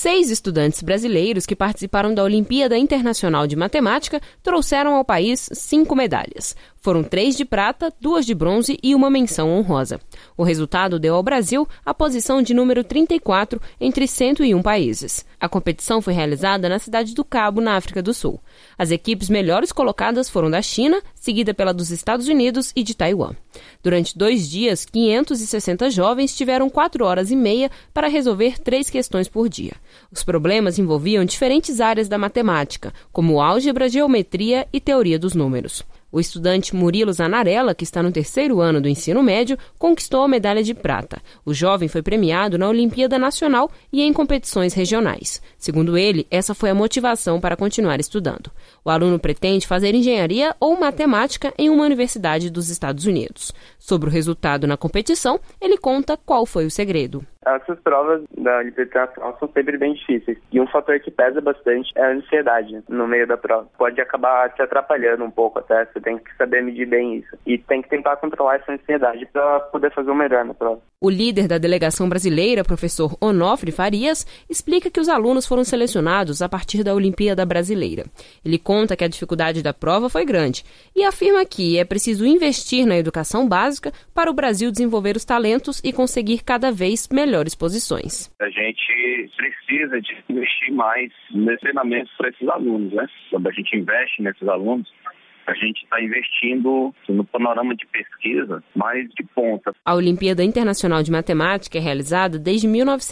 6 estudantes brasileiros que participaram da Olimpíada Internacional de Matemática trouxeram ao país 5 medalhas. Foram 3 de prata, 2 de bronze e uma menção honrosa. O resultado deu ao Brasil a posição de número 34 entre 101 países. A competição foi realizada na cidade do Cabo, na África do Sul. As equipes melhores colocadas foram da China, seguida pela dos Estados Unidos e de Taiwan. Durante 2 dias, 560 jovens tiveram 4 horas e meia para resolver 3 questões por dia. Os problemas envolviam diferentes áreas da matemática, como álgebra, geometria e teoria dos números. O estudante Murilo Zanarella, que está no 3º ano do ensino médio, conquistou a medalha de prata. O jovem foi premiado na Olimpíada Nacional e em competições regionais. Segundo ele, essa foi a motivação para continuar estudando. O aluno pretende fazer engenharia ou matemática em uma universidade dos Estados Unidos. Sobre o resultado na competição, ele conta qual foi o segredo. Essas provas da Olimpíada Internacional são sempre bem difíceis. E um fator que pesa bastante é a ansiedade no meio da prova. Pode acabar te atrapalhando um pouco até. Você tem que saber medir bem isso. E tem que tentar controlar essa ansiedade para poder fazer o melhor na prova. O líder da delegação brasileira, professor Onofre Farias, explica que os alunos foram selecionados a partir da Olimpíada Brasileira. Ele conta que a dificuldade da prova foi grande e afirma que é preciso investir na educação básica para o Brasil desenvolver os talentos e conseguir cada vez melhores posições. A gente precisa de investir mais nesse treinamento para esses alunos, né? Quando a gente investe nesses alunos, a gente está investindo no panorama de pesquisa mais de ponta. A Olimpíada Internacional de Matemática é realizada desde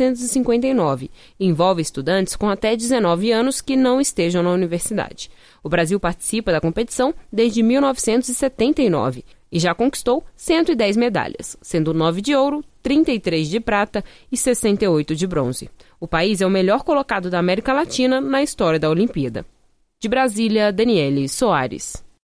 1959 e envolve estudantes com até 19 anos que não estejam na universidade. O Brasil participa da competição desde 1979 e já conquistou 110 medalhas, sendo 9 de ouro, 33 de prata e 68 de bronze. O país é o melhor colocado da América Latina na história da Olimpíada. De Brasília, Daniele Soares.